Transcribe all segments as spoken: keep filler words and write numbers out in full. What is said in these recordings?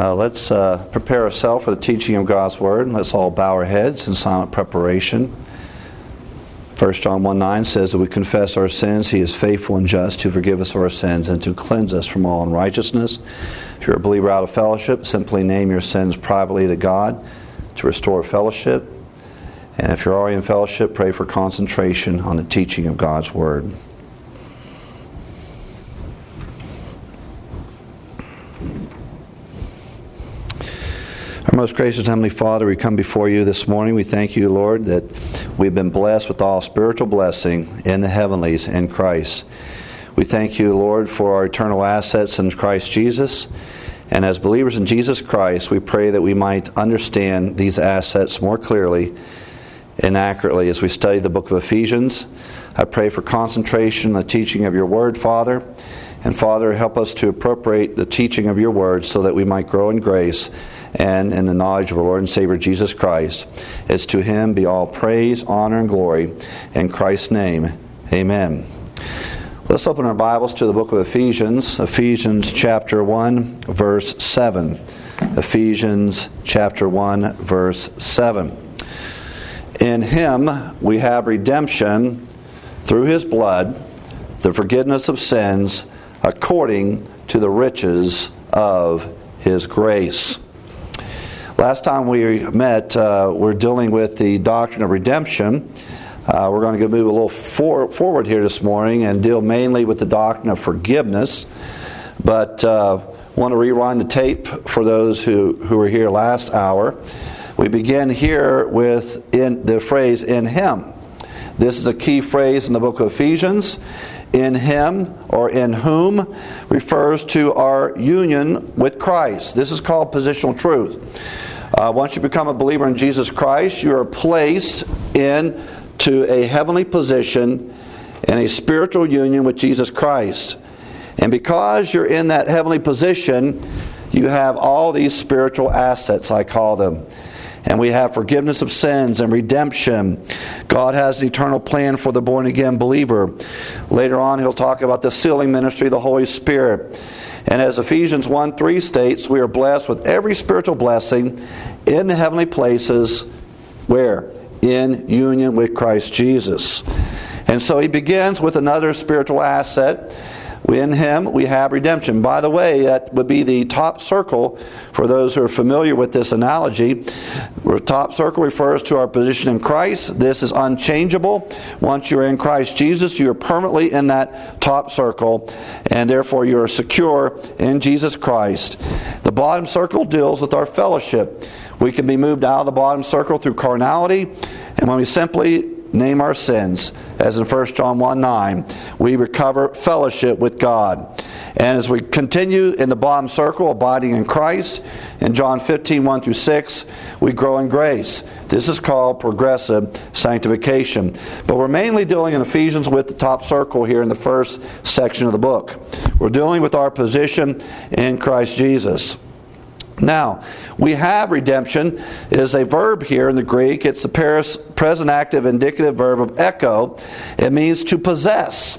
Uh, let's uh, prepare ourselves for the teaching of God's Word. Let's all bow our heads in silent preparation. First John one nine says that we confess our sins. He is faithful and just to forgive us of our sins and to cleanse us from all unrighteousness. If you're a believer out of fellowship, simply name your sins privately to God to restore fellowship. And if you're already in fellowship, pray for concentration on the teaching of God's Word. Our most gracious Heavenly Father, we come before you this morning. We thank you, Lord, that we've been blessed with all spiritual blessing in the heavenlies in Christ. We thank you, Lord, for our eternal assets in Christ Jesus. And as believers in Jesus Christ, we pray that we might understand these assets more clearly and accurately as we study the book of Ephesians. I pray for concentration on the teaching of your word, Father. And Father, help us to appropriate the teaching of your word so that we might grow in grace and in the knowledge of our Lord and Savior Jesus Christ. It's to Him be all praise, honor, and glory. In Christ's name, amen. Let's open our Bibles to the book of Ephesians. Ephesians chapter one, verse seven. Ephesians chapter one, verse seven. In Him we have redemption through His blood, the forgiveness of sins, according to the riches of His grace. Last time we met, uh, we're dealing with the doctrine of redemption. Uh, we're going to move a little for, forward here this morning and deal mainly with the doctrine of forgiveness. But uh, want to rewind the tape for those who, who were here last hour. We begin here with in the phrase, in Him. This is a key phrase in the book of Ephesians. In Him, or in whom, refers to our union with Christ. This is called positional truth. Uh, once you become a believer in Jesus Christ, you are placed into a heavenly position in a spiritual union with Jesus Christ. And because you're in that heavenly position, you have all these spiritual assets, I call them. And we have forgiveness of sins and redemption. God has an eternal plan for the born-again believer. Later on, he'll talk about the sealing ministry of the Holy Spirit. And as Ephesians one three states, we are blessed with every spiritual blessing in the heavenly places. Where? In union with Christ Jesus. And so he begins with another spiritual asset. In Him we have redemption. By the way, that would be the top circle for those who are familiar with this analogy. The top circle refers to our position in Christ. This is unchangeable. Once you're in Christ Jesus, you are permanently in that top circle, and therefore you are secure in Jesus Christ. The bottom circle deals with our fellowship. We can be moved out of the bottom circle through carnality, and when we simply name our sins, as in First John one nine, we recover fellowship with God. And as we continue in the bottom circle, abiding in Christ, in John fifteen one through six, we grow in grace. This is called progressive sanctification. But we're mainly dealing in Ephesians with the top circle here in the first section of the book. We're dealing with our position in Christ Jesus. Now, we have redemption. It is a verb here in the Greek. It's the present active indicative verb of echo. It means to possess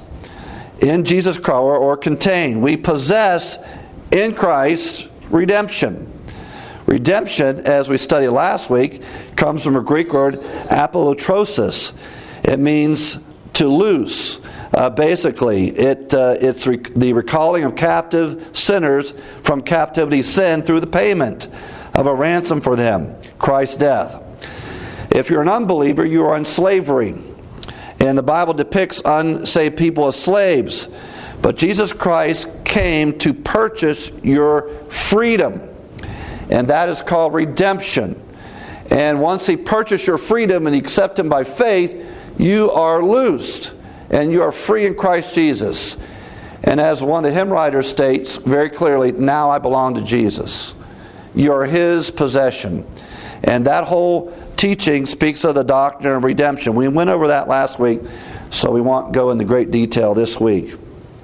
in Jesus Christ, or, or contain. We possess in Christ redemption. Redemption, as we studied last week, comes from a Greek word apolutrosis. It means to loose. Uh, basically, it uh, it's rec- the recalling of captive sinners from captivity sin through the payment of a ransom for them, Christ's death. If you're an unbeliever, you are in slavery. And the Bible depicts unsaved people as slaves. But Jesus Christ came to purchase your freedom. And that is called redemption. And once He purchased your freedom and you accept Him by faith, you are loosed. And you are free in Christ Jesus. And as one of the hymn writers states very clearly, now I belong to Jesus. You are His possession. And that whole teaching speaks of the doctrine of redemption. We went over that last week, so we won't go into great detail this week.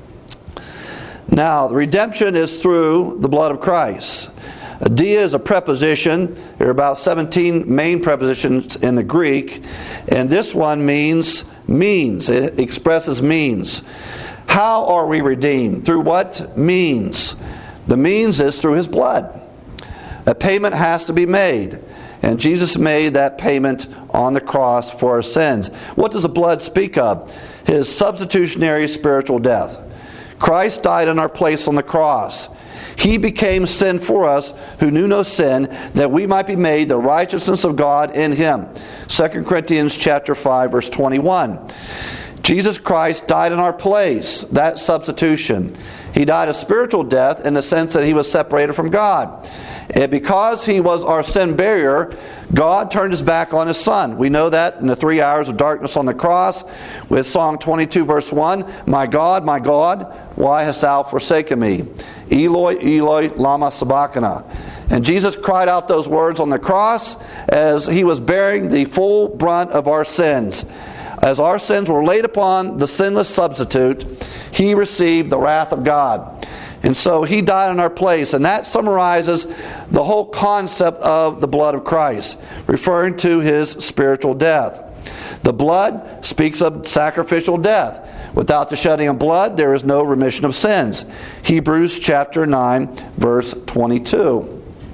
Now, the redemption is through the blood of Christ. Dia is a preposition. There are about seventeen main prepositions in the Greek. And this one means means. It expresses means. How are we redeemed? Through what means? The means is through His blood. A payment has to be made. And Jesus made that payment on the cross for our sins. What does the blood speak of? His substitutionary spiritual death. Christ died in our place on the cross. He became sin for us who knew no sin, that we might be made the righteousness of God in Him. Second Corinthians chapter five, verse twenty-one. Jesus Christ died in our place, that substitution. He died a spiritual death in the sense that He was separated from God. And because He was our sin barrier, God turned His back on His Son. We know that in the three hours of darkness on the cross with Psalm twenty-two verse one, My God, my God, why hast Thou forsaken me? Eloi, Eloi, lama sabachthani. And Jesus cried out those words on the cross as He was bearing the full brunt of our sins. As our sins were laid upon the sinless substitute, He received the wrath of God. And so He died in our place. And that summarizes the whole concept of the blood of Christ, referring to His spiritual death. The blood speaks of sacrificial death. Without the shedding of blood, there is no remission of sins. Hebrews chapter nine, verse twenty-two.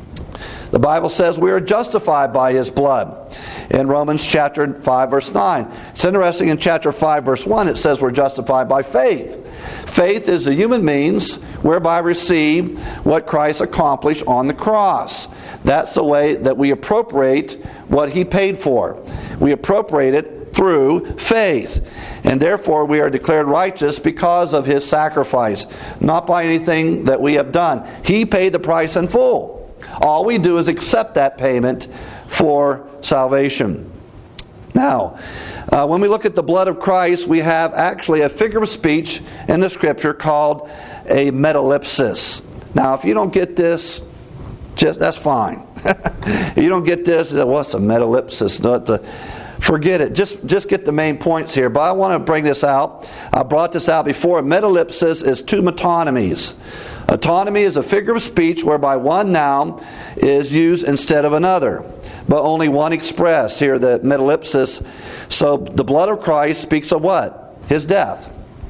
The Bible says we are justified by His blood. In Romans chapter five, verse nine. It's interesting, in chapter five, verse one, it says we're justified by faith. Faith is the human means whereby we receive what Christ accomplished on the cross. That's the way that we appropriate what He paid for. We appropriate it through faith. And therefore we are declared righteous because of His sacrifice, not by anything that we have done. He paid the price in full. All we do is accept that payment for salvation. Now, uh, when we look at the blood of Christ, we have actually a figure of speech in the Scripture called a metalepsis. Now, if you don't get this, just that's fine. If you don't get this, what's a metalepsis? Not the, forget it. Just, just get the main points here. But I want to bring this out. I brought this out before. Metalepsis is two metonymies. Autonomy is a figure of speech whereby one noun is used instead of another, but only one expressed. Here, the metalepsis. So the blood of Christ speaks of what? His death.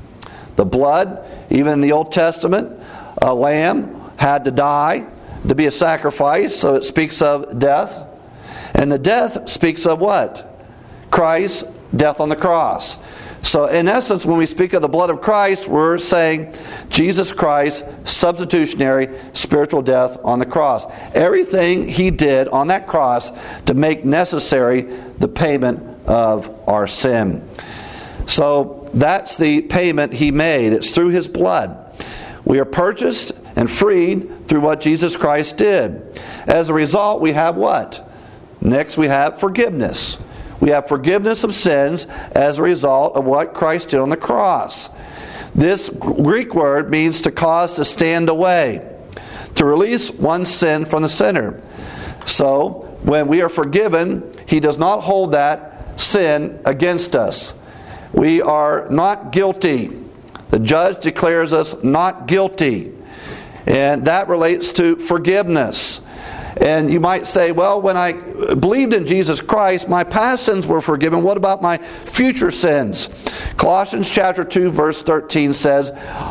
The blood, even in the Old Testament, a lamb had to die to be a sacrifice, so it speaks of death. And the death speaks of what? Christ's death on the cross. So in essence, when we speak of the blood of Christ, we're saying Jesus Christ's substitutionary spiritual death on the cross. Everything He did on that cross to make necessary the payment of our sin. So that's the payment He made. It's through His blood. We are purchased and freed through what Jesus Christ did. As a result, we have what? Next, we have forgiveness. We have forgiveness of sins as a result of what Christ did on the cross. This Greek word means to cause to stand away, to release one's sin from the sinner. So, when we are forgiven, He does not hold that sin against us. We are not guilty. The judge declares us not guilty. And that relates to forgiveness. And you might say, well, when I believed in Jesus Christ, my past sins were forgiven. What about my future sins? Colossians chapter two, verse thirteen says,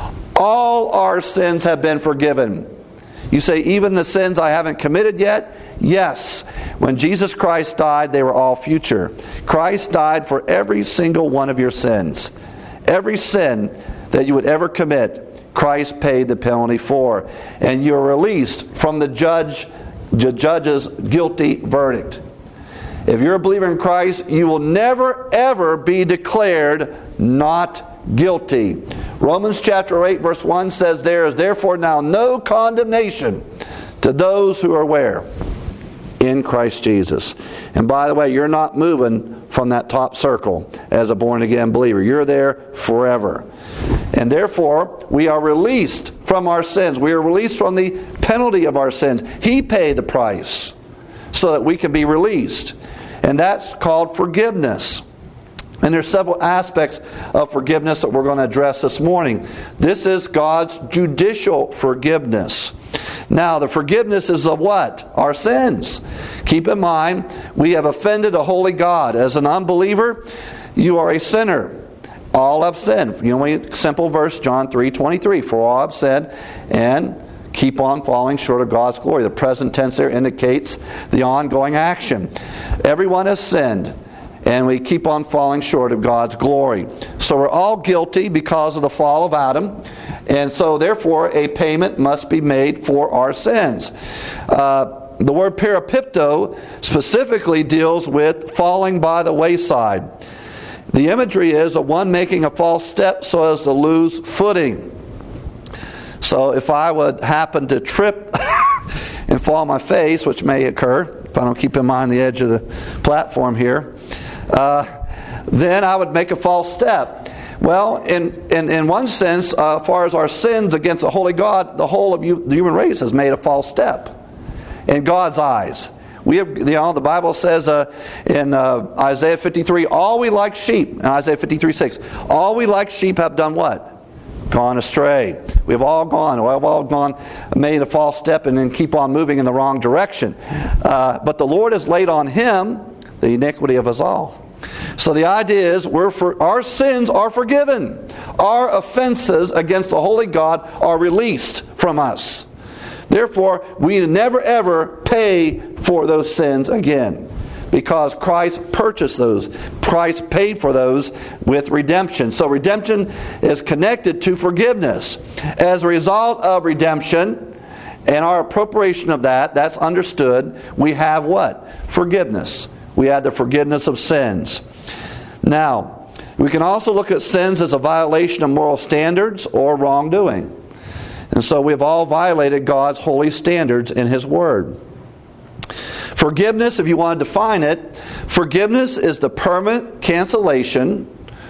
all our sins have been forgiven. You say, even the sins I haven't committed yet? Yes. When Jesus Christ died, they were all future. Christ died for every single one of your sins. Every sin that you would ever commit, Christ paid the penalty for. And you're released from the judge The judge's guilty verdict. If you're a believer in Christ, you will never ever be declared not guilty. Romans chapter eight verse one says, there is therefore now no condemnation to those who are where? In Christ Jesus. And by the way, you're not moving from that top circle as a born again believer. You're there forever. And therefore, we are released from our sins. We are released from the penalty of our sins. He paid the price so that we can be released. And that's called forgiveness. And there's several aspects of forgiveness that we're going to address this morning. This is God's judicial forgiveness. Now, the forgiveness is of what? Our sins. Keep in mind, we have offended a holy God. As an unbeliever, you are a sinner. All have sinned. You know, simple verse, John three twenty-three. For all have sinned and keep on falling short of God's glory. The present tense there indicates the ongoing action. Everyone has sinned, and we keep on falling short of God's glory. So we're all guilty because of the fall of Adam, and so therefore a payment must be made for our sins. Uh, the word parapipto specifically deals with falling by the wayside. The imagery is of one making a false step so as to lose footing. So if I would happen to trip and fall on my face, which may occur if I don't keep in mind the edge of the platform here, uh, then I would make a false step. Well, in, in, in one sense, uh, as far as our sins against a holy God, the whole of you, the human race has made a false step in God's eyes. We have, you know, the Bible says uh, in uh, Isaiah fifty-three, all we like sheep, in Isaiah fifty-three six, all we like sheep have done what? Gone astray. We've all gone. We've all gone, made a false step, and then keep on moving in the wrong direction. Uh, but the Lord has laid on Him the iniquity of us all. So the idea is, we're for, our sins are forgiven. Our offenses against the holy God are released from us. Therefore, we never ever pay for those sins again, because Christ purchased those. Christ paid for those with redemption. So redemption is connected to forgiveness. As a result of redemption and our appropriation of that, that's understood, we have what? Forgiveness. We have the forgiveness of sins. Now, we can also look at sins as a violation of moral standards or wrongdoing. And so we've all violated God's holy standards in His Word. Forgiveness, if you want to define it, forgiveness is the permanent cancellation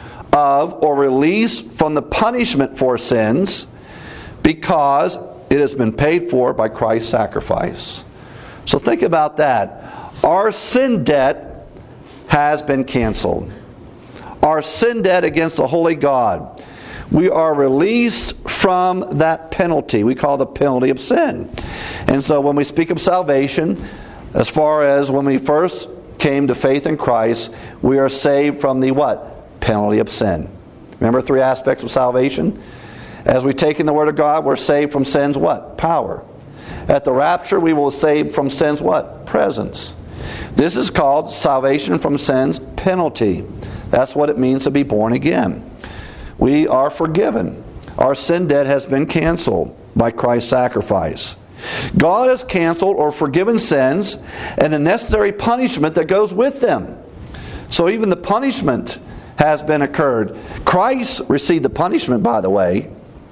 of or release from the punishment for sins because it has been paid for by Christ's sacrifice. So think about that. Our sin debt has been canceled. Our sin debt against the holy God. We are released from that penalty. We call the penalty of sin. And so when we speak of salvation, as far as when we first came to faith in Christ, we are saved from the what? Penalty of sin. Remember three aspects of salvation? As we take in the Word of God, we're saved from sin's what? Power. At the rapture, we will be saved from sin's what? Presence. This is called salvation from sin's penalty. That's what it means to be born again. We are forgiven. Our sin debt has been canceled by Christ's sacrifice. God has canceled or forgiven sins and the necessary punishment that goes with them. So even the punishment has been occurred. Christ received the punishment, by the way.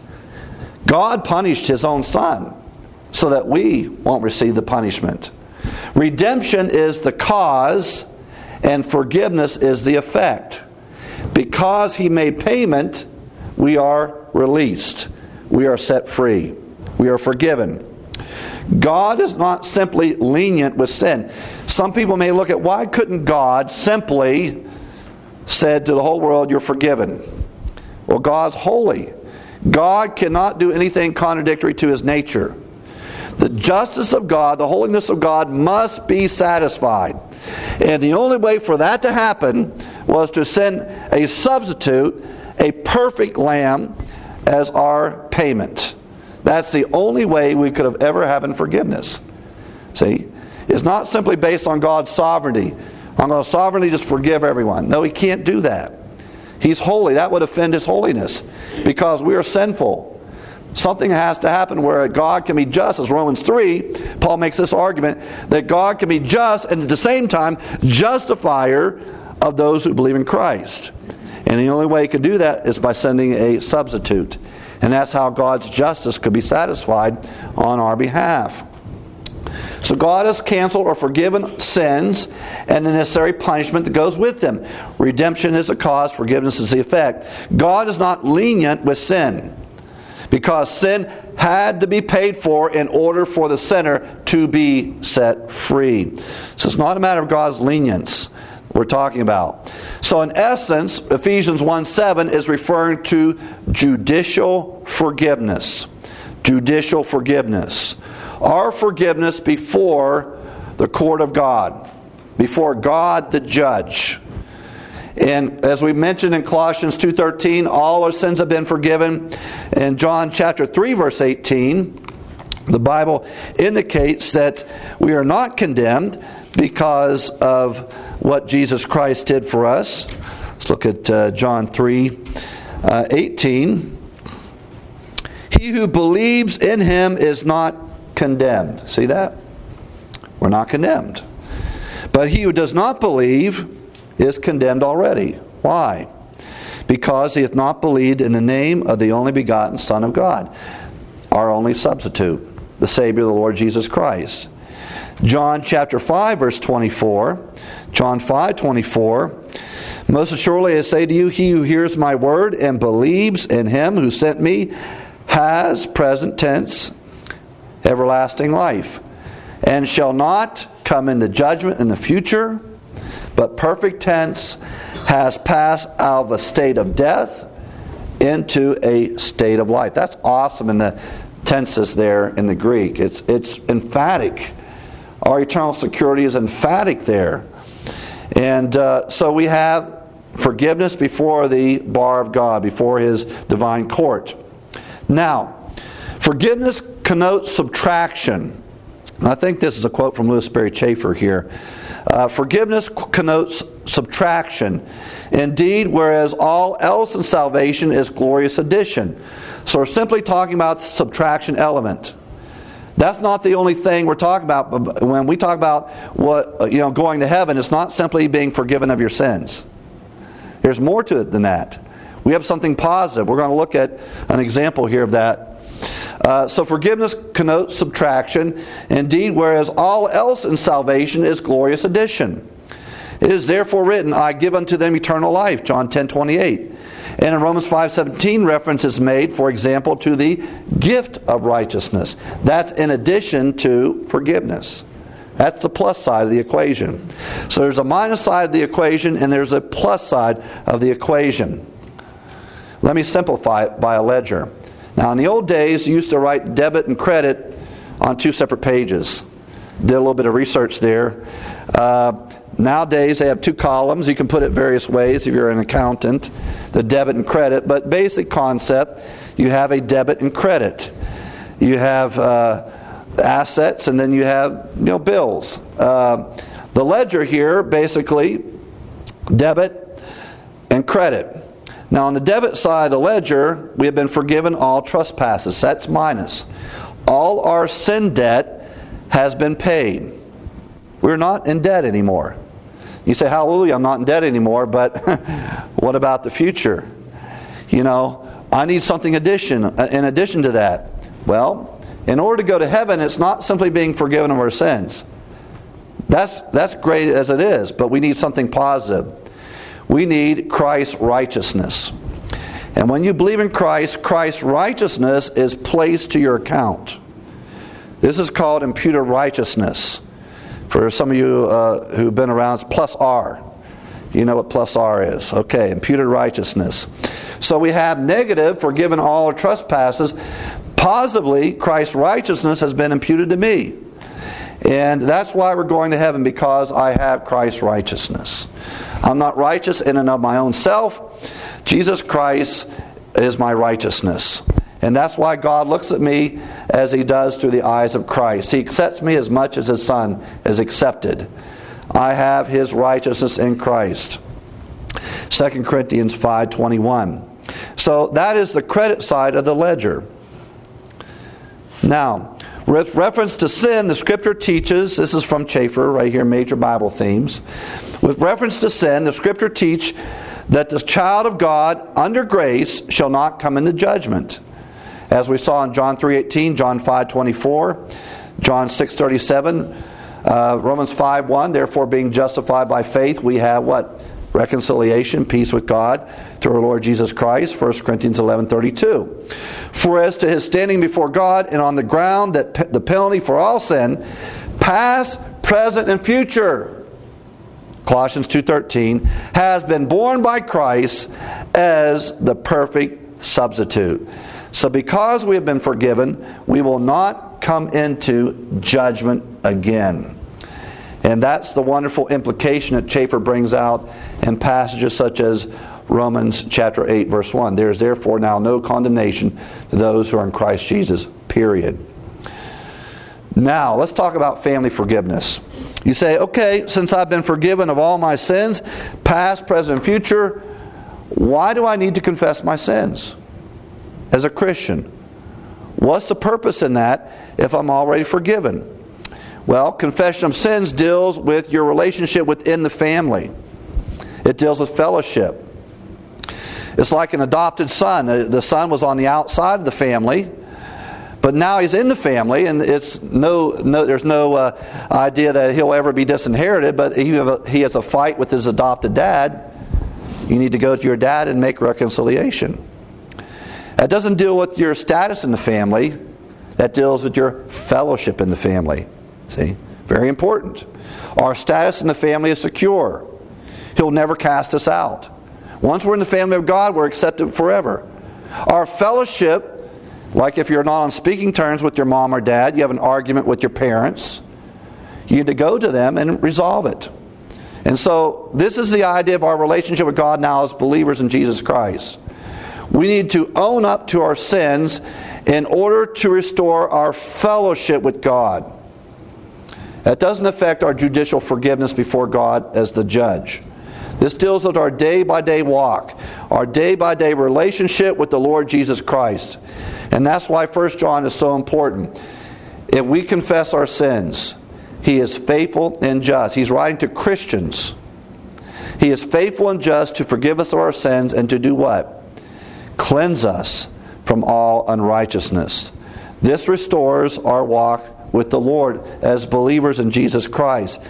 God punished His own Son so that we won't receive the punishment. Redemption is the cause and forgiveness is the effect. Because He made payment, we are released. We are set free. We are forgiven. God is not simply lenient with sin. Some people may look at, why couldn't God simply said to the whole world, you're forgiven? Well, God's holy. God cannot do anything contradictory to His nature. The justice of God, the holiness of God must be satisfied. And the only way for that to happen was to send a substitute, a perfect lamb, as our payment. That's the only way we could have ever had forgiveness. See? It's not simply based on God's sovereignty. I'm going to sovereignly just forgive everyone. No, He can't do that. He's holy. That would offend His holiness because we are sinful. Something has to happen where God can be just, as Romans three, Paul makes this argument, that God can be just and at the same time justifier of those who believe in Christ. And the only way He could do that is by sending a substitute. And that's how God's justice could be satisfied on our behalf. So God has canceled or forgiven sins and the necessary punishment that goes with them. Redemption is the cause, forgiveness is the effect. God is not lenient with sin, because sin had to be paid for in order for the sinner to be set free. So it's not a matter of God's lenience we're talking about. So in essence, Ephesians one seven is referring to judicial forgiveness. Judicial forgiveness. Our forgiveness before the court of God. Before God the judge. And as we mentioned in Colossians two thirteen, all our sins have been forgiven. In John chapter three verse eighteen, The Bible indicates that we are not condemned because of what Jesus Christ did for us. Let's look at uh, John three eighteen. He who believes in him is not condemned. See that? We're not condemned. But he who does not believe is condemned already. Why? Because he hath not believed in the name of the only begotten Son of God, our only substitute, the Savior, the Lord Jesus Christ. John chapter five, verse twenty-four. John five, twenty-four. Most assuredly I say to you, he who hears my word and believes in him who sent me has, present tense, everlasting life, and shall not come into judgment in the future, but perfect tense, has passed out of a state of death into a state of life. That's awesome in the tenses there in the Greek. It's it's emphatic. Our eternal security is emphatic there. And uh, so we have forgiveness before the bar of God, before His divine court. Now, forgiveness connotes subtraction. And I think this is a quote from Lewis Sperry Chafer here. Uh, forgiveness connotes subtraction. Indeed, whereas all else in salvation is glorious addition. So we're simply talking about the subtraction element. That's not the only thing we're talking about. When we talk about what you know, going to heaven, it's not simply being forgiven of your sins. There's more to it than that. We have something positive. We're going to look at an example here of that. Uh, so forgiveness connotes subtraction. Indeed, whereas all else in salvation is glorious addition. It is therefore written, I give unto them eternal life, John ten twenty-eight. And in Romans five seventeen, reference is made, for example, to the gift of righteousness. That's in addition to forgiveness. That's the plus side of the equation. So there's a minus side of the equation and there's a plus side of the equation. Let me simplify it by a ledger. Now in the old days, you used to write debit and credit on two separate pages. Did a little bit of research there. Uh, Nowadays, they have two columns. You can put it various ways if you're an accountant, the debit and credit. But basic concept, you have a debit and credit. You have uh, assets, and then you have you know bills. Uh, the ledger here, basically, debit and credit. Now, on the debit side of the ledger, we have been forgiven all trespasses. That's minus. All our sin debt has been paid. We're not in debt anymore. You say, hallelujah, I'm not in debt anymore, but what about the future? You know, I need something addition in addition to that. Well, in order to go to heaven, it's not simply being forgiven of our sins. That's, that's great as it is, but we need something positive. We need Christ's righteousness. And when you believe in Christ, Christ's righteousness is placed to your account. This is called imputed righteousness. For some of you uh, who've been around, it's plus R. You know what plus R is. Okay, imputed righteousness. So we have negative, forgiven all our trespasses. Positively, Christ's righteousness has been imputed to me. And that's why we're going to heaven, because I have Christ's righteousness. I'm not righteous in and of my own self. Jesus Christ is my righteousness. And that's why God looks at me as He does through the eyes of Christ. He accepts me as much as His Son is accepted. I have His righteousness in Christ. Second Corinthians five twenty-one. So that is the credit side of the ledger. Now, with reference to sin, the Scripture teaches, this is from Chafer right here, Major Bible Themes. With reference to sin, the Scripture teach that the child of God under grace shall not come into judgment. As we saw in John three eighteen, John five twenty-four, John six thirty-seven, uh, Romans five one, therefore being justified by faith, we have what? Reconciliation, peace with God, through our Lord Jesus Christ, First Corinthians eleven thirty-two. For as to his standing before God and on the ground, that pe- the penalty for all sin, past, present, and future, Colossians two thirteen, has been borne by Christ as the perfect substitute. So because we have been forgiven, we will not come into judgment again. And that's the wonderful implication that Chafer brings out in passages such as Romans chapter eight, verse one. There is therefore now no condemnation to those who are in Christ Jesus, period. Now, let's talk about family forgiveness. You say, okay, since I've been forgiven of all my sins, past, present, future, why do I need to confess my sins as a Christian? What's the purpose in that if I'm already forgiven? Well, confession of sins deals with your relationship within the family. It deals with fellowship. It's like an adopted son. The son was on the outside of the family, but now he's in the family, and it's no, no there's no uh, idea that he'll ever be disinherited, but he, have a, he has a fight with his adopted dad. You need to go to your dad and make reconciliation. That doesn't deal with your status in the family. That deals with your fellowship in the family. See? Very important. Our status in the family is secure. He'll never cast us out. Once we're in the family of God, we're accepted forever. Our fellowship, like if you're not on speaking terms with your mom or dad, you have an argument with your parents, you need to go to them and resolve it. And so this is the idea of our relationship with God now as believers in Jesus Christ. We need to own up to our sins in order to restore our fellowship with God. That doesn't affect our judicial forgiveness before God as the judge. This deals with our day-by-day walk, our day-by-day relationship with the Lord Jesus Christ. And that's why First John is so important. If we confess our sins, He is faithful and just. He's writing to Christians. He is faithful and just to forgive us of our sins and to do what? Cleanse us from all unrighteousness. This restores our walk with the Lord as believers in Jesus Christ.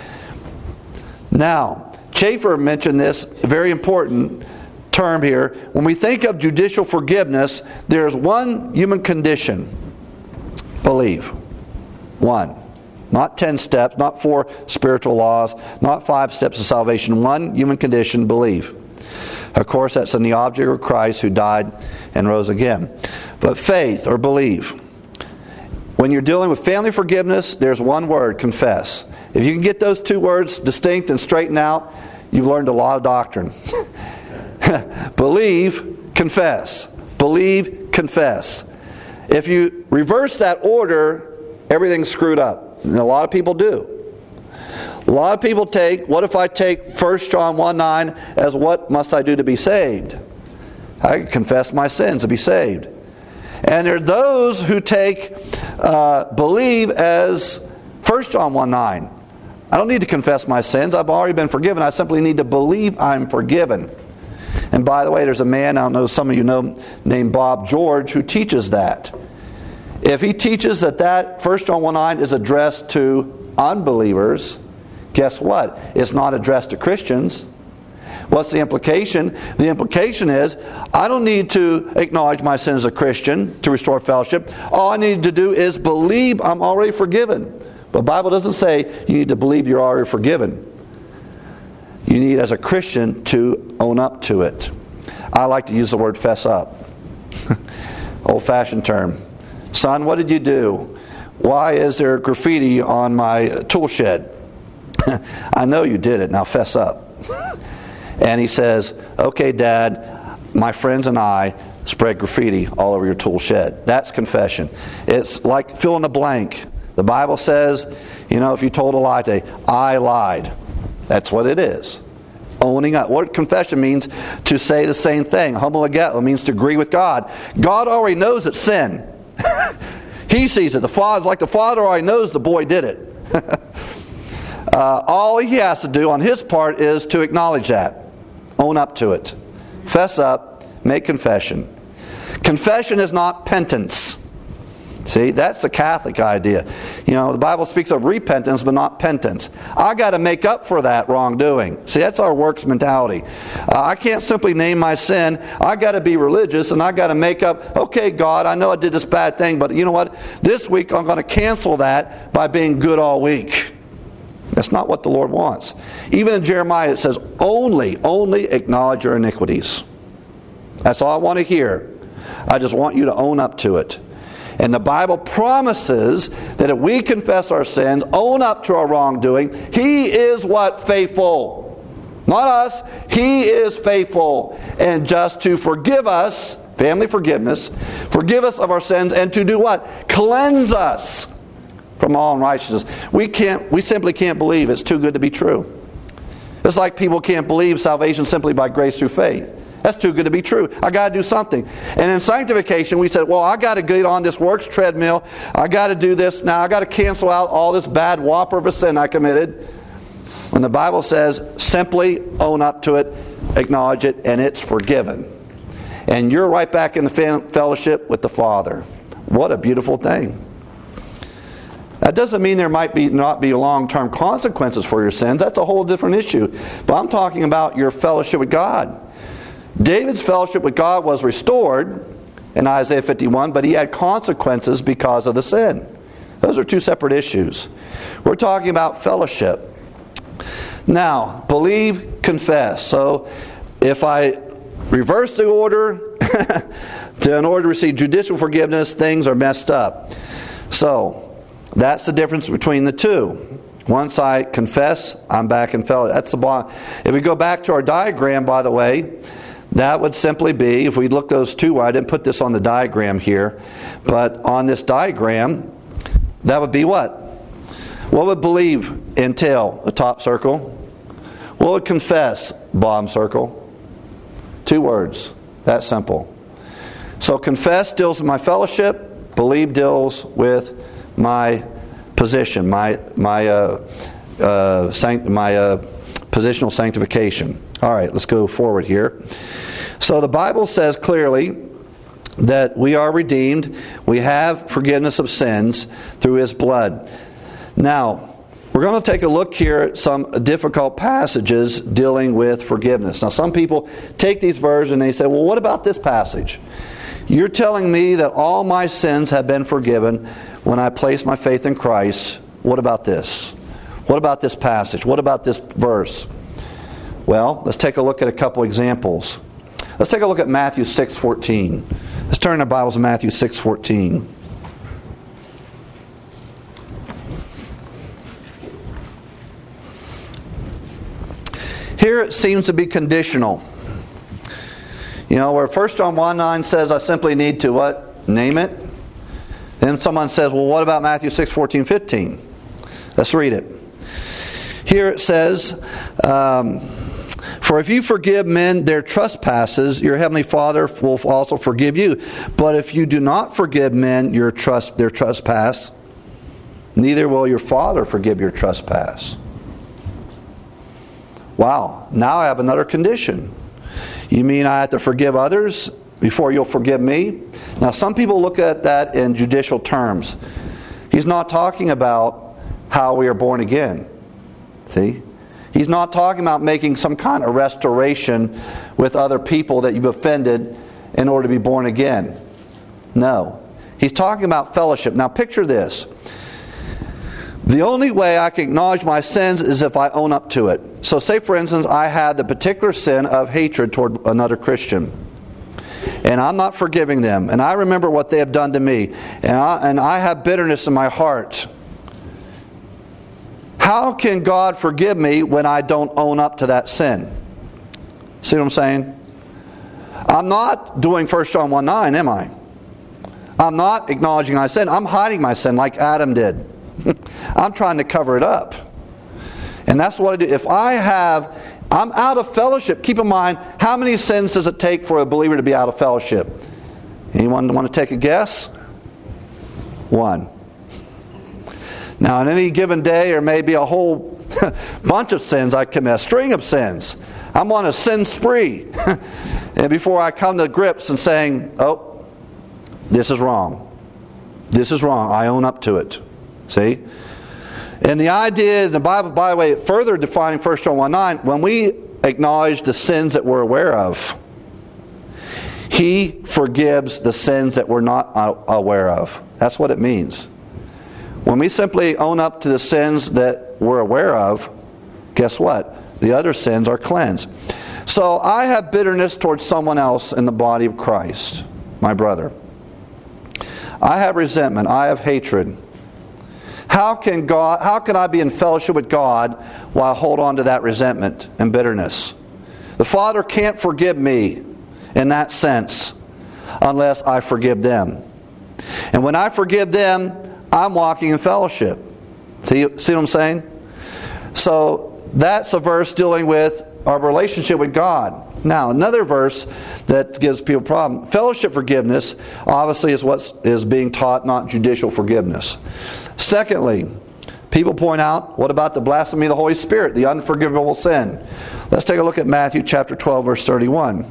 Now, Schaeffer mentioned this very important term here. When we think of judicial forgiveness, there is one human condition. Believe. One. Not ten steps, not four spiritual laws, not five steps of salvation. One human condition, believe. Of course, that's in the object of Christ who died and rose again. But faith or believe. When you're dealing with family forgiveness, there's one word, confess. If you can get those two words distinct and straightened out, you've learned a lot of doctrine. Believe, confess. Believe, confess. If you reverse that order, everything's screwed up. And a lot of people do. A lot of people take, what if I take First John one nine as what must I do to be saved? I confess my sins to be saved. And there are those who take uh, believe as First John one nine. I don't need to confess my sins. I've already been forgiven. I simply need to believe I'm forgiven. And by the way, there's a man, I don't know, some of you know, named Bob George, who teaches that. If he teaches that that First John one nine is addressed to unbelievers, guess what? It's not addressed to Christians. What's the implication? The implication is, I don't need to acknowledge my sin as a Christian to restore fellowship. All I need to do is believe I'm already forgiven. But the Bible doesn't say you need to believe you're already forgiven. You need, as a Christian, to own up to it. I like to use the word fess up. Old-fashioned term. Son, what did you do? Why is there graffiti on my tool shed? I know you did it. Now fess up. And he says, okay, Dad, my friends and I spread graffiti all over your tool shed. That's confession. It's like fill in the blank. The Bible says, you know, if you told a lie today, I lied. That's what it is. Owning up. What confession means to say the same thing. Homologeo means to agree with God. God already knows it's sin. He sees it. The father's like the father already knows the boy did it. uh, all he has to do on his part is to acknowledge that. Own up to it. Fess up. Make confession. Confession is not penance. See, that's the Catholic idea. You know, the Bible speaks of repentance, but not penance. I got to make up for that wrongdoing. See, that's our works mentality. Uh, I can't simply name my sin. I got to be religious, and I got to make up. Okay, God, I know I did this bad thing, but you know what? This week I'm going to cancel that by being good all week. That's not what the Lord wants. Even in Jeremiah it says, only, only acknowledge your iniquities. That's all I want to hear. I just want you to own up to it. And the Bible promises that if we confess our sins, own up to our wrongdoing, He is what? Faithful. Not us. He is faithful and just to forgive us, family forgiveness, forgive us of our sins, and to do what? Cleanse us from all unrighteousness. We can't. We simply can't believe it's too good to be true. It's like people can't believe salvation simply by grace through faith. That's too good to be true. I got to do something. And in sanctification, we said, well, I got to get on this works treadmill. I got to do this now. I got to cancel out all this bad whopper of a sin I committed. When the Bible says, simply own up to it, acknowledge it, and it's forgiven. And you're right back in the fellowship with the Father. What a beautiful thing. That doesn't mean there might be not be long-term consequences for your sins. That's a whole different issue. But I'm talking about your fellowship with God. David's fellowship with God was restored in Isaiah fifty-one, but he had consequences because of the sin. Those are two separate issues. We're talking about fellowship. Now, believe, confess. So, if I reverse the order, to, in order to receive judicial forgiveness, things are messed up. So, that's the difference between the two. Once I confess, I'm back in fellowship. That's the bond. If we go back to our diagram, by the way, that would simply be, if we look those two, I didn't put this on the diagram here, but on this diagram, that would be what? What would believe entail? The top circle. What would confess? Bottom circle. Two words. That simple. So confess deals with my fellowship. Believe deals with my position, my my uh, uh, sanct- my uh, positional sanctification. All right, let's go forward here. So the Bible says clearly that we are redeemed. We have forgiveness of sins through His blood. Now, we're going to take a look here at some difficult passages dealing with forgiveness. Now, some people take these verses and they say, well, what about this passage? You're telling me that all my sins have been forgiven when I place my faith in Christ. What about this? What about this passage? What about this verse? Well, let's take a look at a couple examples. Let's take a look at Matthew six fourteen. Let's turn our Bibles to Matthew six fourteen. Here it seems to be conditional. You know, where First John one nine says I simply need to what? Name it. Then someone says, well, what about Matthew six fourteen, fifteen? Let's read it. Here it says, um, for if you forgive men their trespasses, your heavenly Father will also forgive you. But if you do not forgive men your trust, their trespass, neither will your Father forgive your trespass. Wow, now I have another condition. You mean I have to forgive others before you'll forgive me? Now some people look at that in judicial terms. He's not talking about how we are born again. See? He's not talking about making some kind of restoration with other people that you've offended in order to be born again. No. He's talking about fellowship. Now picture this. The only way I can acknowledge my sins is if I own up to it. So say for instance I had the particular sin of hatred toward another Christian. And I'm not forgiving them. And I remember what they have done to me. And I, and I have bitterness in my heart. How can God forgive me when I don't own up to that sin? See what I'm saying? I'm not doing First John one nine, am I? I'm not acknowledging my sin. I'm hiding my sin like Adam did. I'm trying to cover it up. And that's what I do. If I have, I'm out of fellowship. Keep in mind, how many sins does it take for a believer to be out of fellowship? Anyone want to take a guess? One. Now, on any given day, there may be a whole bunch of sins I commit, a string of sins. I'm on a sin spree. And before I come to grips and saying, oh, this is wrong. This is wrong. I own up to it. See? And the idea is, the Bible, by the way, further defining First John one nine, when we acknowledge the sins that we're aware of, He forgives the sins that we're not aware of. That's what it means. When we simply own up to the sins that we're aware of, guess what? The other sins are cleansed. So I have bitterness towards someone else in the body of Christ, my brother. I have resentment. I have hatred. How can God? How can I be in fellowship with God while I hold on to that resentment and bitterness? The Father can't forgive me in that sense unless I forgive them. And when I forgive them, I'm walking in fellowship. See, see what I'm saying? So that's a verse dealing with our relationship with God. Now, another verse that gives people a problem. Fellowship forgiveness, obviously, is what is being taught, not judicial forgiveness. Secondly, people point out, what about the blasphemy of the Holy Spirit, the unforgivable sin? Let's take a look at Matthew chapter twelve, verse thirty-one.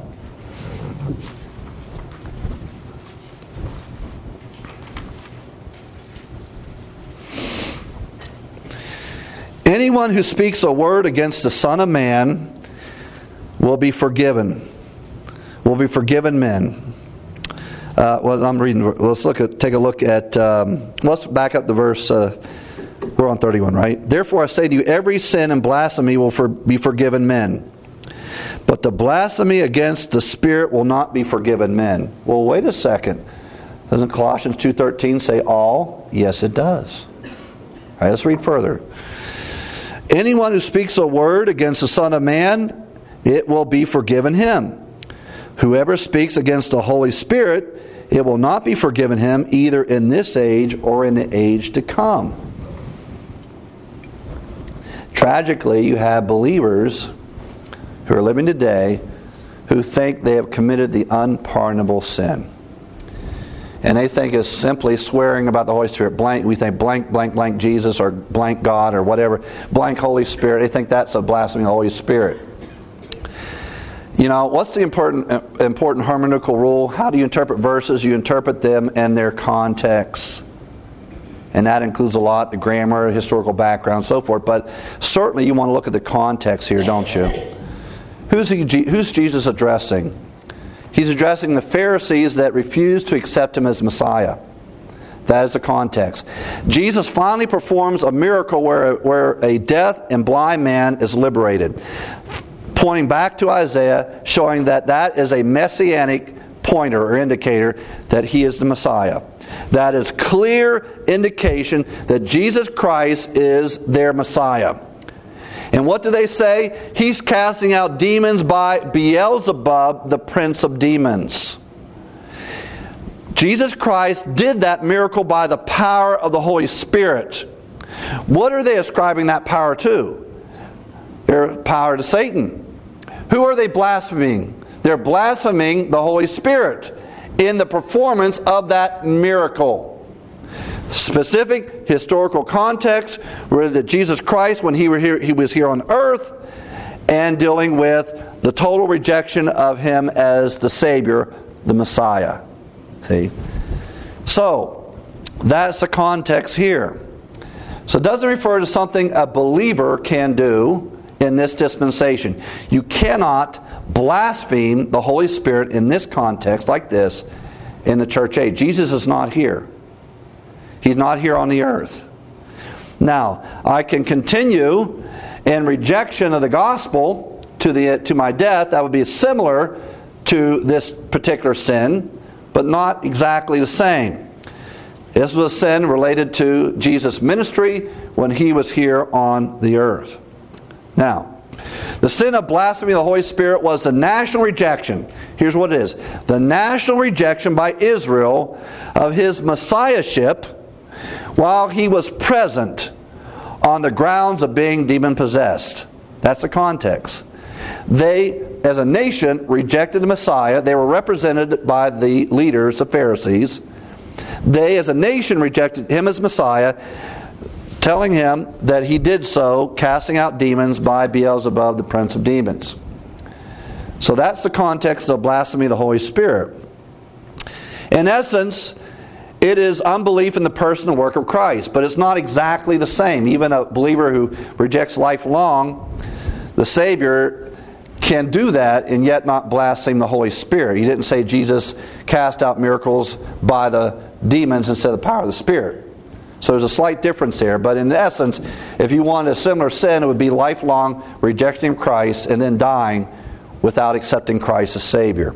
Anyone who speaks a word against the Son of Man will be forgiven. Will be forgiven men. Uh, well, I'm reading. Let's look at. Take a look at. Um, let's back up the verse. Uh, we're on thirty-one, right? Therefore, I say to you, every sin and blasphemy will for, be forgiven men, but the blasphemy against the Spirit will not be forgiven men. Well, wait a second. Doesn't Colossians two thirteen say all? Yes, it does. All right, let's read further. Anyone who speaks a word against the Son of Man, it will be forgiven him. Whoever speaks against the Holy Spirit, it will not be forgiven him either in this age or in the age to come. Tragically, you have believers who are living today who think they have committed the unpardonable sin. And they think it's simply swearing about the Holy Spirit. Blank, we think blank, blank, blank Jesus or blank God or whatever. Blank Holy Spirit. They think that's a blasphemy of the Holy Spirit. You know, what's the important important hermeneutical rule? How do you interpret verses? You interpret them in their context. And that includes a lot, the grammar, historical background, so forth. But certainly you want to look at the context here, don't you? Who's, he, who's Jesus addressing? He's addressing the Pharisees that refused to accept him as Messiah. That is the context. Jesus finally performs a miracle where, where a deaf and blind man is liberated, pointing back to Isaiah, showing that that is a messianic pointer or indicator that he is the Messiah. That is clear indication that Jesus Christ is their Messiah. And what do they say? He's casting out demons by Beelzebub, the prince of demons. Jesus Christ did that miracle by the power of the Holy Spirit. What are they ascribing that power to? Their power to Satan. Who are they blaspheming? They're blaspheming the Holy Spirit in the performance of that miracle. Specific historical context were that Jesus Christ, when he, were here, he was here on earth, and dealing with the total rejection of him as the Savior, the Messiah. See? So, that's the context here. So it doesn't refer to something a believer can do in this dispensation. You cannot blaspheme the Holy Spirit in this context like this in the church age. Jesus is not here. He's not here on the earth. Now, I can continue in rejection of the gospel to the to my death. That would be similar to this particular sin, but not exactly the same. This was a sin related to Jesus' ministry when he was here on the earth. Now, the sin of blasphemy of the Holy Spirit was the national rejection. Here's what it is. The national rejection by Israel of his messiahship while he was present on the grounds of being demon-possessed. That's the context. They, as a nation, rejected the Messiah. They were represented by the leaders, the Pharisees. They, as a nation, rejected him as Messiah, telling him that he did so, casting out demons by Beelzebub, the prince of demons. So that's the context of blasphemy of the Holy Spirit. In essence, it is unbelief in the person and work of Christ, but it's not exactly the same. Even a believer who rejects lifelong, the Savior can do that and yet not blaspheme the Holy Spirit. He didn't say Jesus cast out miracles by the demons instead of the power of the Spirit. So there's a slight difference there, but in essence, if you want a similar sin, it would be lifelong rejecting Christ and then dying without accepting Christ as Savior.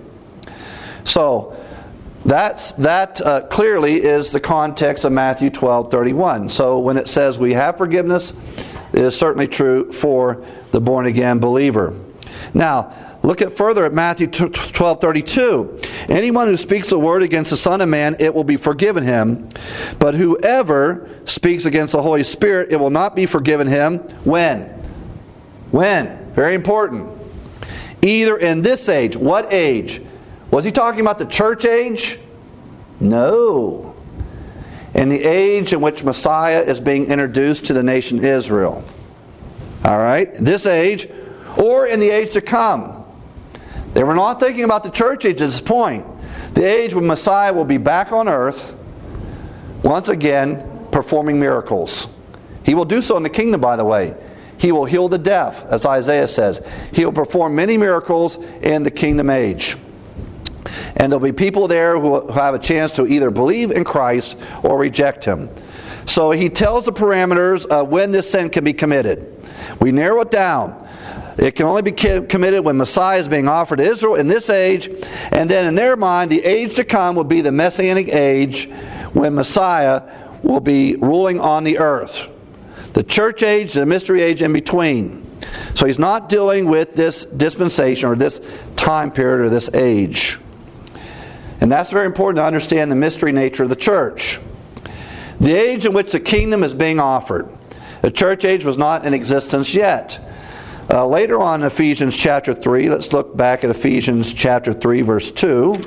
So That's, that uh, clearly is the context of Matthew twelve thirty-one. So when it says we have forgiveness, it is certainly true for the born-again believer. Now, Look at further at Matthew twelve thirty-two. Anyone who speaks a word against the Son of Man, it will be forgiven him. But whoever speaks against the Holy Spirit, it will not be forgiven him. When? When? Very important. Either in this age. What age? Was he talking about the church age? No. In the age in which Messiah is being introduced to the nation Israel. All right? This age, or in the age to come. They were not thinking about the church age at this point. The age when Messiah will be back on earth, once again, performing miracles. He will do so in the kingdom, by the way. He will heal the deaf, as Isaiah says. He will perform many miracles in the kingdom age. And there'll be people there who have a chance to either believe in Christ or reject Him. So he tells the parameters of when this sin can be committed. We narrow it down. It can only be committed when Messiah is being offered to Israel in this age, and then in their mind, the age to come will be the Messianic age when Messiah will be ruling on the earth. The church age, the mystery age in between. So he's not dealing with this dispensation or this time period or this age. And that's very important to understand the mystery nature of the church. The age in which the kingdom is being offered. The church age was not in existence yet. Uh, later on in Ephesians chapter three, let's look back at Ephesians chapter three, verse two.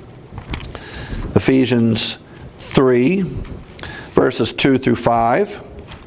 Ephesians three, verses two through five.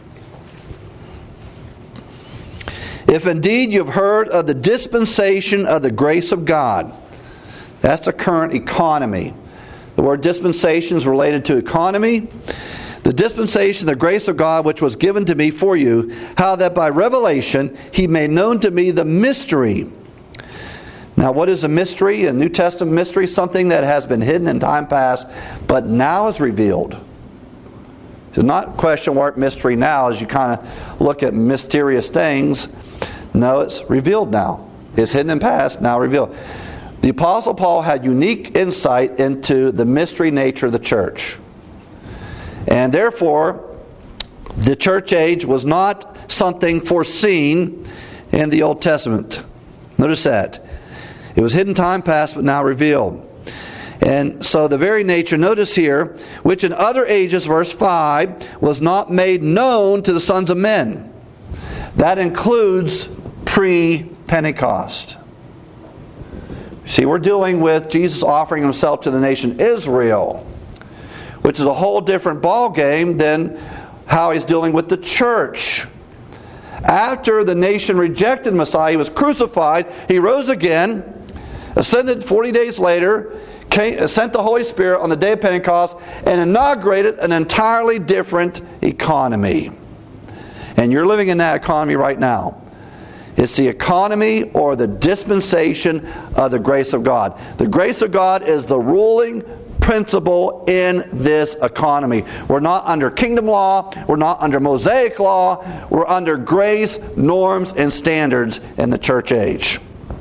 If indeed you have heard of the dispensation of the grace of God, that's the current economy. The word dispensation is related to economy. The dispensation, the grace of God, which was given to me for you, how that by revelation He made known to me the mystery. Now, what is a mystery? A New Testament mystery, something that has been hidden in time past, but now is revealed. It's not question mark mystery now as you kind of look at mysterious things. No, it's revealed now. It's hidden in past, now revealed. The Apostle Paul had unique insight into the mystery nature of the church. And therefore, the church age was not something foreseen in the Old Testament. Notice that. It was hidden time past, but now revealed. And so the very nature, notice here, which in other ages, verse five, was not made known to the sons of men. That includes pre-Pentecost. See, we're dealing with Jesus offering Himself to the nation Israel, which is a whole different ballgame than how He's dealing with the church. After the nation rejected Messiah, He was crucified, He rose again, ascended forty days later, came, sent the Holy Spirit on the day of Pentecost, and inaugurated an entirely different economy. And you're living in that economy right now. It's the economy or the dispensation of the grace of God. The grace of God is the ruling principle in this economy. We're not under kingdom law. We're not under Mosaic law. We're under grace, norms, and standards in the church age.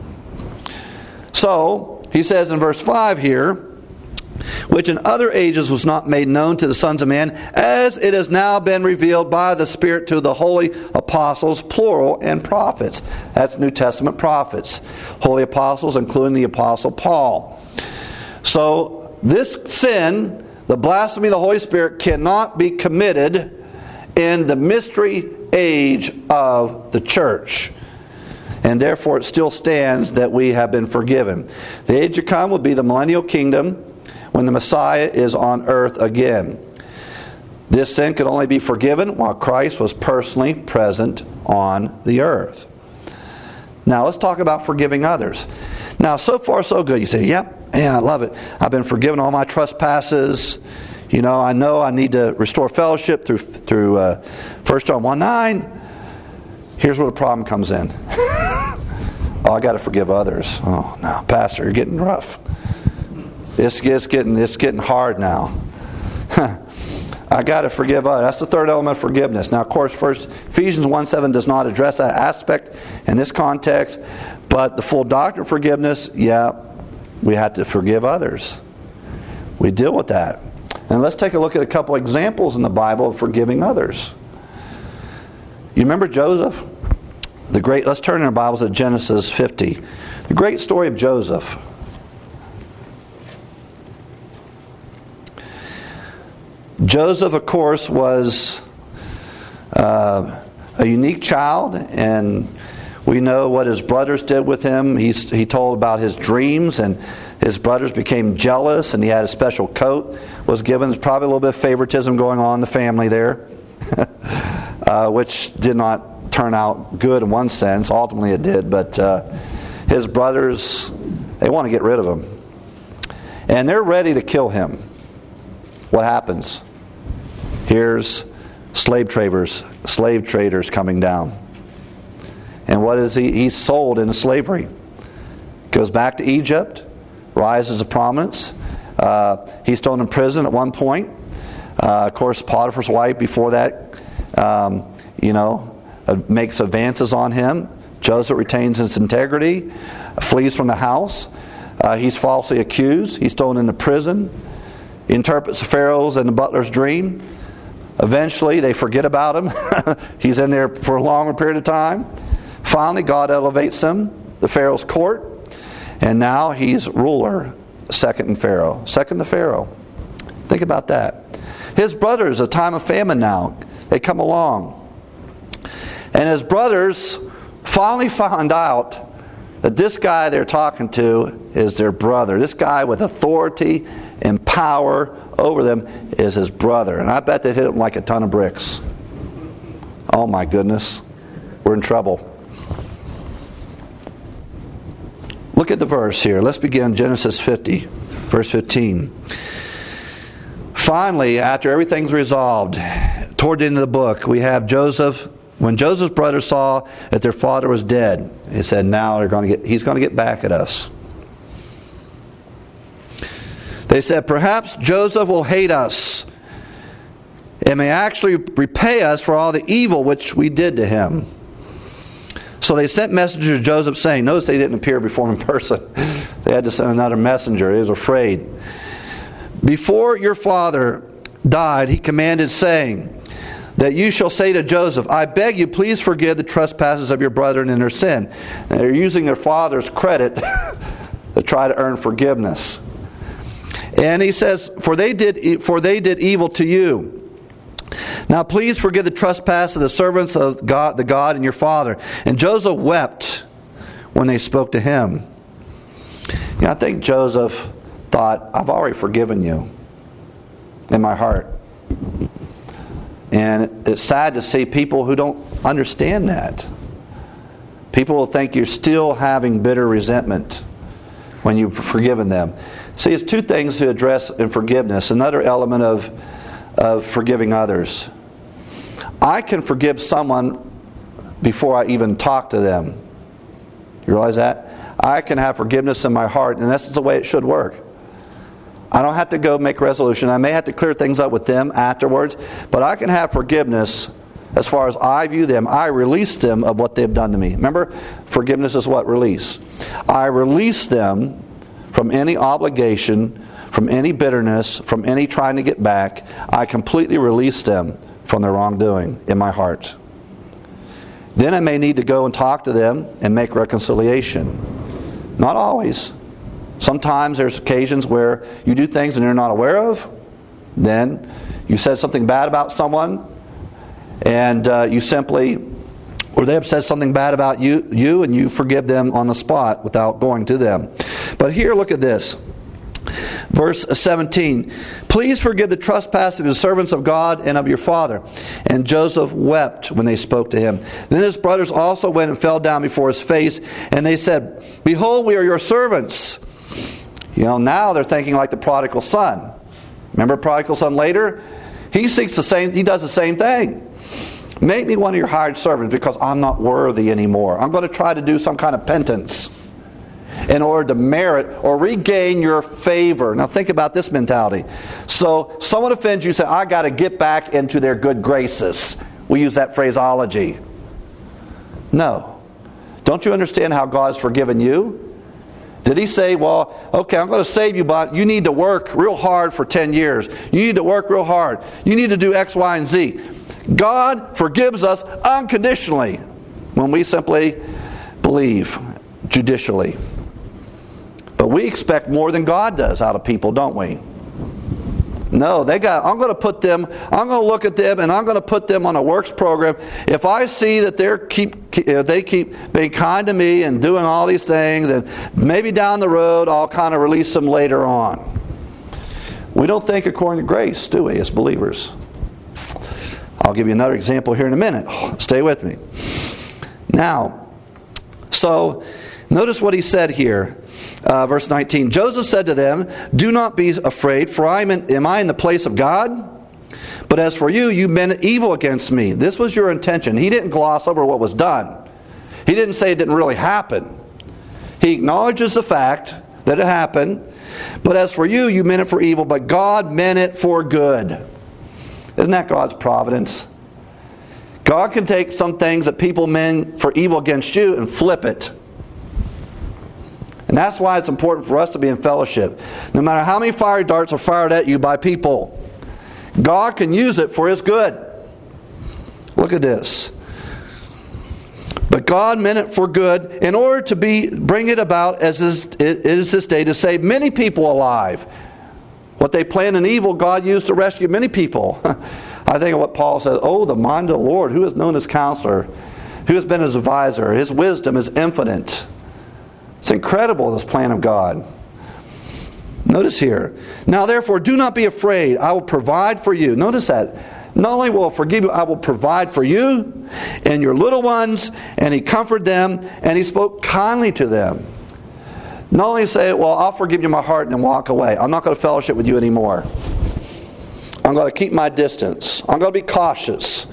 So, he says in verse five here, which in other ages was not made known to the sons of men, as it has now been revealed by the Spirit to the holy apostles, plural, and prophets. That's New Testament prophets. Holy apostles, including the Apostle Paul. So, this sin, the blasphemy of the Holy Spirit, cannot be committed in the mystery age of the church. And therefore it still stands that we have been forgiven. The age to come will be the millennial kingdom, when the Messiah is on earth again. This sin could only be forgiven while Christ was personally present on the earth. Now let's talk about forgiving others. Now so far so good. You say, yep, yeah, I love it. I've been forgiven all my trespasses. You know, I know I need to restore fellowship through through uh, First John one nine. Here's where the problem comes in. Oh, I got to forgive others. Oh no, Pastor, you're getting rough. It's, it's getting it's getting hard now. I got to forgive others. That's the third element of forgiveness. Now, of course, first Ephesians one seven does not address that aspect in this context, but the full doctrine of forgiveness, yeah, we have to forgive others. We deal with that. And let's take a look at a couple examples in the Bible of forgiving others. You remember Joseph? the great, let's turn in our Bibles to Genesis fifty. The great story of Joseph. Joseph, of course, was uh, a unique child, and we know what his brothers did with him. He's, he told about his dreams, and his brothers became jealous, and he had a special coat was given. There's probably a little bit of favoritism going on in the family there, uh, which did not turn out good in one sense. Ultimately it did, but uh, his brothers, they want to get rid of him. And they're ready to kill him. What happens? Here's slave traders, slave traders coming down. And what is he? He's sold into slavery. Goes back to Egypt, rises to prominence. Uh, he's thrown in prison at one point. Uh, of course, Potiphar's wife before that, um, you know, uh, makes advances on him. Joseph retains his integrity, flees from the house. Uh, he's falsely accused. He's thrown into prison. He interprets the Pharaoh's and the butler's dream. Eventually, they forget about him. He's in there for a longer period of time. Finally, God elevates him, the Pharaoh's court, and now he's ruler, second in Pharaoh. Second to Pharaoh. Think about that. His brothers, a time of famine now, they come along. And his brothers finally found out that this guy they're talking to is their brother. This guy with authority and power over them is his brother. And I bet they hit him like a ton of bricks. Oh my goodness. We're in trouble. Look at the verse here. Let's begin Genesis fifty, verse fifteen. Finally, after everything's resolved, toward the end of the book, we have Joseph. When Joseph's brothers saw that their father was dead, they said, now they're going to get, he's going to get back at us. They said, perhaps Joseph will hate us and may actually repay us for all the evil which we did to him. So they sent messengers to Joseph saying, notice they didn't appear before him in person. They had to send another messenger. He was afraid. Before your father died, he commanded, saying, that you shall say to Joseph, I beg you, please forgive the trespasses of your brethren and their sin. And they're using their father's credit to try to earn forgiveness. And he says, for they did for they did evil to you. Now please forgive the trespass of the servants of God, the God and your father. And Joseph wept when they spoke to him. You know, I think Joseph thought, I've already forgiven you in my heart. And it's sad to see people who don't understand that. People will think you're still having bitter resentment when you've forgiven them. See, it's two things to address in forgiveness. Another element of, of forgiving others. I can forgive someone before I even talk to them. You realize that? I can have forgiveness in my heart, and that's the way it should work. I don't have to go make a resolution. I may have to clear things up with them afterwards, but I can have forgiveness as far as I view them. I release them of what they've done to me. Remember, forgiveness is what? Release. I release them from any obligation, from any bitterness, from any trying to get back. I completely release them from their wrongdoing in my heart. Then I may need to go and talk to them and make reconciliation. Not always. Sometimes there's occasions where you do things and they're not aware of. Then you said something bad about someone, and uh, you simply, or they have said something bad about you, you, and you forgive them on the spot without going to them. But here, look at this. Verse seventeen, please forgive the trespass of the servants of God and of your father. And Joseph wept when they spoke to him. Then his brothers also went and fell down before his face, and they said, behold, we are your servants. You know, now they're thinking like the prodigal son. Remember prodigal son later? He seeks the same, he does the same thing. Make me one of your hired servants because I'm not worthy anymore. I'm going to try to do some kind of penance in order to merit or regain your favor. Now think about this mentality. So someone offends you, you say, I got to get back into their good graces. We use that phraseology. No. Don't you understand how God has forgiven you? Did he say, well, okay, I'm going to save you, but you need to work real hard for ten years. You need to work real hard. You need to do X, Y, and Z. God forgives us unconditionally. when we simply believe judicially. But we expect more than God does out of people, don't we? No, they got. I'm going to put them. I'm going to look at them, and I'm going to put them on a works program. If I see that they're keep, if they keep being kind to me and doing all these things, then maybe down the road I'll kind of release them later on. We don't think according to grace, do we, as believers? I'll give you another example here in a minute. Stay with me. Now, so notice what he said here. Uh, verse nineteen, Joseph said to them, do not be afraid, for I am, in, am I in the place of God? But as for you, you meant evil against me. This was your intention. He didn't gloss over what was done. He didn't say it didn't really happen. He acknowledges the fact that it happened. But as for you, you meant it for evil, but God meant it for good. Isn't that God's providence? God can take some things that people meant for evil against you and flip it. And that's why it's important for us to be in fellowship. No matter how many fiery darts are fired at you by people, God can use it for His good. Look at this. But God meant it for good in order to be bring it about as is, it is this day to save many people alive. What they planned in evil, God used to rescue many people. I think of what Paul says, oh, the mind of the Lord, who has known His counselor, who has been His advisor, His wisdom is infinite. It's incredible, this plan of God. Notice here. Now therefore, do not be afraid. I will provide for you. Notice that. Not only will I forgive you, I will provide for you and your little ones. And he comforted them, and he spoke kindly to them. Not only say, well, I'll forgive you my heart and then walk away. I'm not going to fellowship with you anymore. I'm going to keep my distance. I'm going to be cautious.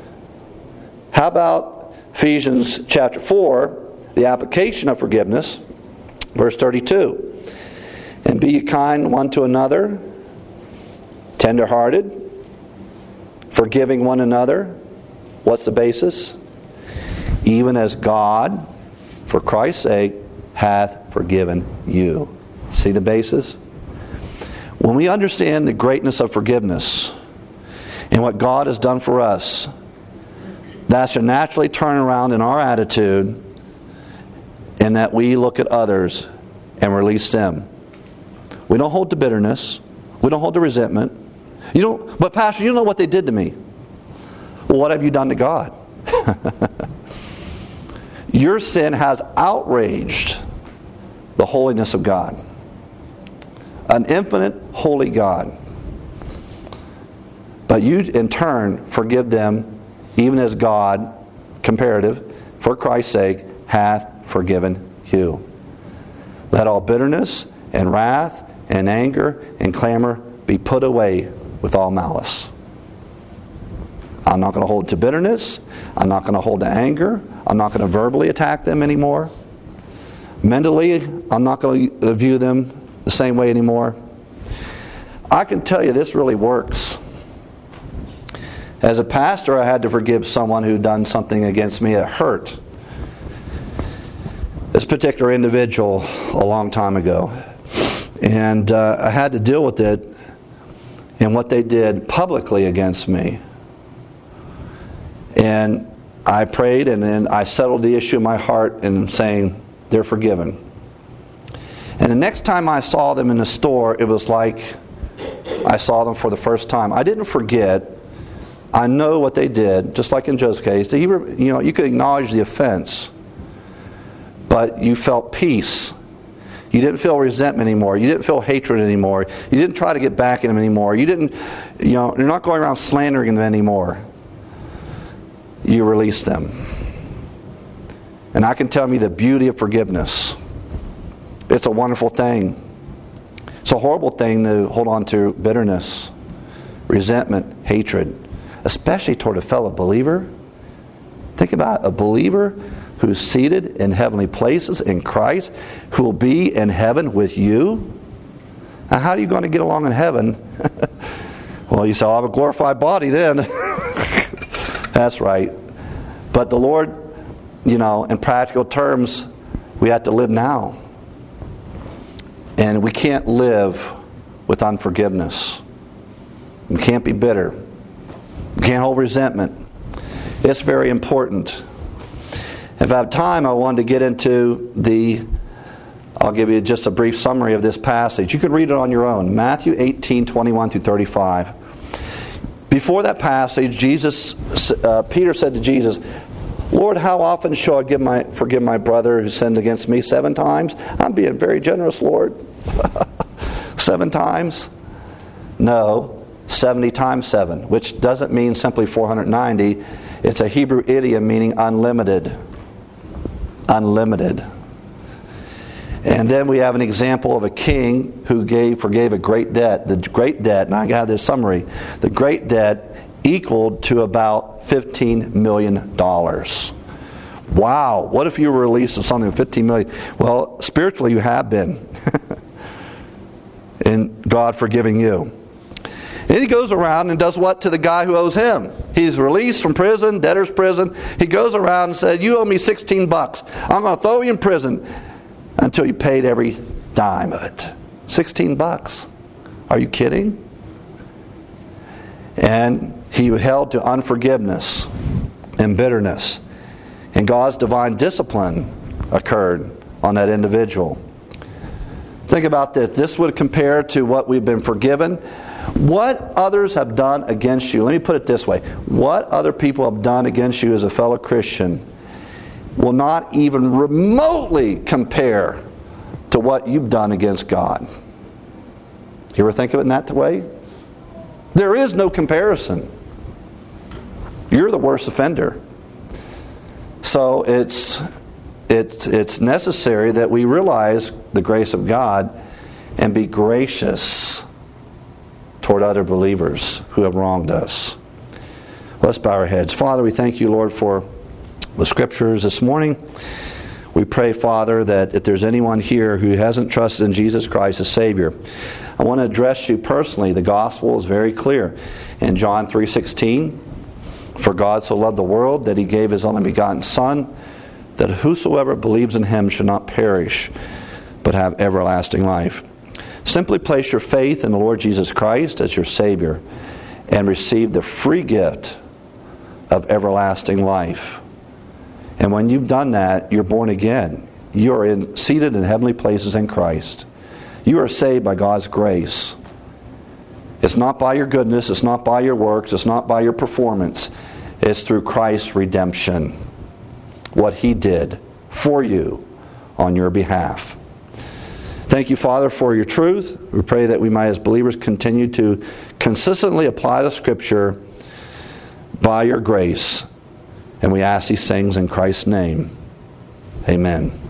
How about Ephesians chapter four? The application of forgiveness, verse thirty-two. And be ye kind one to another, tender-hearted, forgiving one another. What's the basis? Even as God, for Christ's sake, hath forgiven you. See the basis? When we understand the greatness of forgiveness and what God has done for us, that should naturally turn around in our attitude, and that we look at others and release them. We don't hold to bitterness. We don't hold to resentment. You don't, but Pastor, you know what they did to me. Well, what have you done to God? Your sin has outraged the holiness of God. An infinite, holy God. But you, in turn, forgive them, even as God, comparative, for Christ's sake, hath forgiven you. Let all bitterness and wrath and anger and clamor be put away with all malice. I'm not going to hold to bitterness. I'm not going to hold to anger. I'm not going to verbally attack them anymore. Mentally, I'm not going to view them the same way anymore. I can tell you this really works. As a pastor, I had to forgive someone who'd done something against me that hurt. This particular individual a long time ago. And uh, I had to deal with it and what they did publicly against me. And I prayed, and then I settled the issue in my heart in saying, they're forgiven. And the next time I saw them in the store, it was like I saw them for the first time. I didn't forget. I know what they did, just like in Joe's case. You know, you could acknowledge the offense, but you felt peace. You didn't feel resentment anymore. You didn't feel hatred anymore. You didn't try to get back at them anymore. You didn't, you know, you're not going around slandering them anymore. You release them. And I can tell you the beauty of forgiveness. It's a wonderful thing. It's a horrible thing to hold on to bitterness, resentment, hatred, especially toward a fellow believer. Think about a believer who's seated in heavenly places in Christ, who will be in heaven with you. Now, how are you going to get along in heaven? Well, you say, I'll have a glorified body then. That's right. But the Lord, you know, in practical terms, we have to live now. And we can't live with unforgiveness. We can't be bitter. We can't hold resentment. It's very important. If I have time, I wanted to get into the, I'll give you just a brief summary of this passage. You can read it on your own. Matthew eighteen, twenty-one through thirty-five. Before that passage, Jesus, uh, Peter said to Jesus, Lord, how often shall I give my, forgive my brother who sinned against me? Seven times? I'm being very generous, Lord. Seven times? No, seventy times seven, which doesn't mean simply four hundred ninety. It's a Hebrew idiom meaning unlimited. Unlimited. And then we have an example of a king who gave forgave a great debt. The great debt, and I got this summary, the great debt equaled to about fifteen million dollars. Wow, what if you were released of something fifteen million dollars? Well, spiritually you have been. In God forgiving you. And he goes around and does what to the guy who owes him? He's released from prison, debtor's prison. He goes around and said, you owe me sixteen bucks. I'm going to throw you in prison until you paid every dime of it. sixteen bucks. Are you kidding? And he held to unforgiveness and bitterness. And God's divine discipline occurred on that individual. Think about this. This would compare to what we've been forgiven. What others have done against you, let me put it this way. What other people have done against you as a fellow Christian will not even remotely compare to what you've done against God. You ever think of it in that way? There is no comparison. You're the worst offender. So it's it's it's necessary that we realize the grace of God and be gracious toward other believers who have wronged us. Let's bow our heads. Father, we thank you, Lord, for the Scriptures this morning. We pray, Father, that if there's anyone here who hasn't trusted in Jesus Christ as Savior, I want to address you personally. The gospel is very clear. In John three sixteen, for God so loved the world that he gave his only begotten Son, that whosoever believes in him should not perish, but have everlasting life. Simply place your faith in the Lord Jesus Christ as your Savior and receive the free gift of everlasting life. And when you've done that, you're born again. You are in, seated in heavenly places in Christ. You are saved by God's grace. It's not by your goodness, it's not by your works, it's not by your performance. It's through Christ's redemption. What he did for you on your behalf. Thank you, Father, for your truth. We pray that we might, as believers, continue to consistently apply the Scripture by your grace. And we ask these things in Christ's name. Amen.